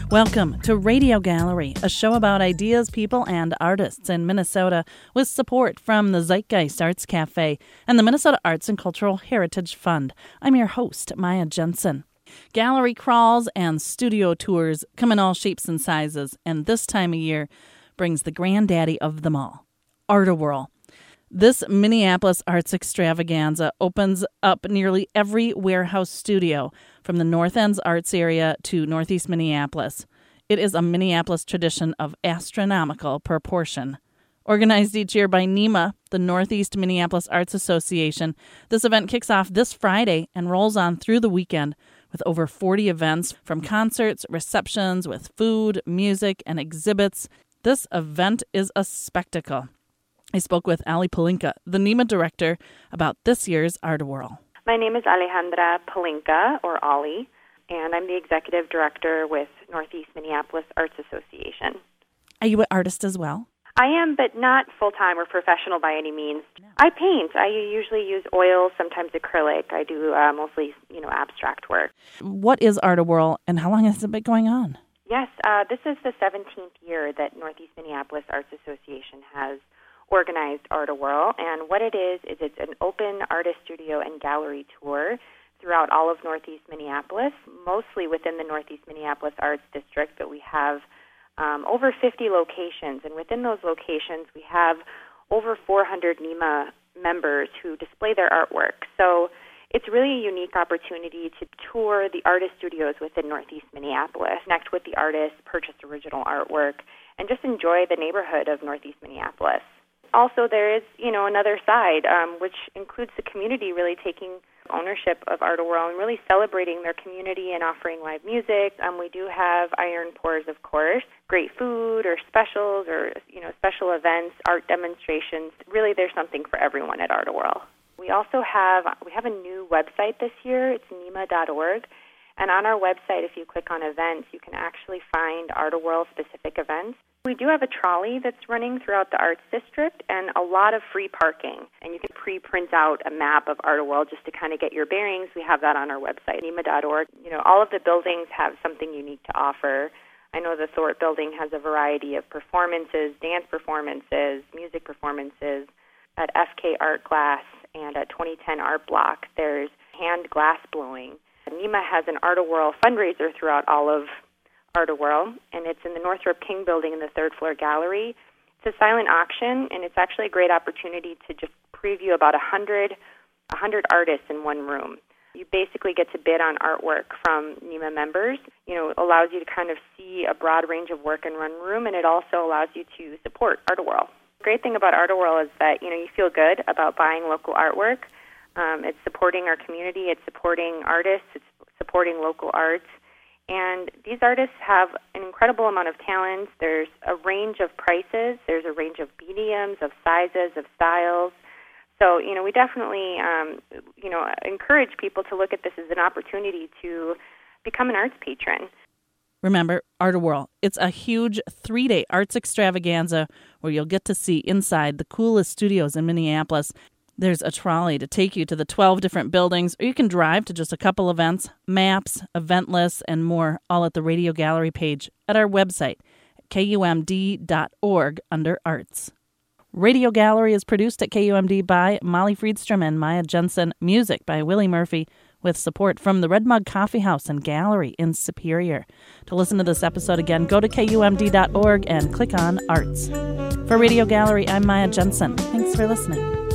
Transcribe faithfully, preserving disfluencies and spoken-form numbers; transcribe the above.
Welcome to Radio Gallery, a show about ideas, people, and artists in Minnesota with support from the Zeitgeist Arts Cafe and the Minnesota Arts and Cultural Heritage Fund. I'm your host, Maya Jensen. Gallery crawls and studio tours come in all shapes and sizes, and this time of year brings the granddaddy of them all, Art-A-Whirl. This Minneapolis Arts Extravaganza opens up nearly every warehouse studio from the North End's arts area to Northeast Minneapolis. It is a Minneapolis tradition of astronomical proportion. Organized each year by NEMA, the Northeast Minneapolis Arts Association, this event kicks off this Friday and rolls on through the weekend with over forty events, from concerts, receptions with food, music, and exhibits. This event is a spectacle. I spoke with Ali Palinka, the NEMA director, about this year's Art-A-Whirl. My name is Alejandra Palinka, or Ali, and I'm the executive director with Northeast Minneapolis Arts Association. Are you an artist as well? I am, but not full-time or professional by any means. No. I paint. I usually use oil, sometimes acrylic. I do uh, mostly, you know, abstract work. What is Art-A-Whirl, and how long has it been going on? Yes, uh, this is the seventeenth year that Northeast Minneapolis Arts Association has organized Art-A-Whirl, and what it is is it's an open artist studio and gallery tour throughout all of Northeast Minneapolis, mostly within the Northeast Minneapolis Arts District, but we have um, over fifty locations, and within those locations we have over four hundred NEMA members who display their artwork. So it's really a unique opportunity to tour the artist studios within Northeast Minneapolis, connect with the artists, purchase original artwork, and just enjoy the neighborhood of Northeast Minneapolis. Also, there is, you know, another side, um, which includes the community really taking ownership of Art-A-Whirl and really celebrating their community and offering live music. Um, we do have iron pours, of course, great food or specials or, you know, special events, art demonstrations. Really, there's something for everyone at Art-A-Whirl. We also have, we have a new website this year. It's nema dot org. And on our website, if you click on events, you can actually find Art-A-Whirl specific events. We do have a trolley that's running throughout the Arts District and a lot of free parking. And you can pre-print out a map of Art-A-Whirl just to kind of get your bearings. We have that on our website, nema dot org. You know, all of the buildings have something unique to offer. I know the Thorpe building has a variety of performances, dance performances, music performances. At F K Art Glass and at twenty ten Art Block, there's hand glass blowing. NEMA has an Art-A-Whirl fundraiser throughout all of Art-A-Whirl, and it's in the Northrop King building in the third floor gallery. It's a silent auction, and it's actually a great opportunity to just preview about one hundred, one hundred artists in one room. You basically get to bid on artwork from NEMA members. You know, it allows you to kind of see a broad range of work in one room, and it also allows you to support Art-A-Whirl. The great thing about Art-A-Whirl is that, you know, you feel good about buying local artwork. Um, it's supporting our community, it's supporting artists, it's supporting local arts. And these artists have an incredible amount of talent. There's a range of prices. There's a range of mediums, of sizes, of styles. So, you know, we definitely, um, you know, encourage people to look at this as an opportunity to become an arts patron. Remember, Art-A-Whirl. It's a huge three-day arts extravaganza where you'll get to see inside the coolest studios in Minneapolis. There's a trolley to take you to the twelve different buildings, or you can drive to just a couple events, maps, event lists, and more, all at the Radio Gallery page at our website, K U M D dot org, under Arts. Radio Gallery is produced at K U M D by Molly Friedstrom and Maya Jensen. Music by Willie Murphy, with support from the Red Mug Coffee House and Gallery in Superior. To listen to this episode again, go to K U M D dot org and click on Arts. For Radio Gallery, I'm Maya Jensen. Thanks for listening.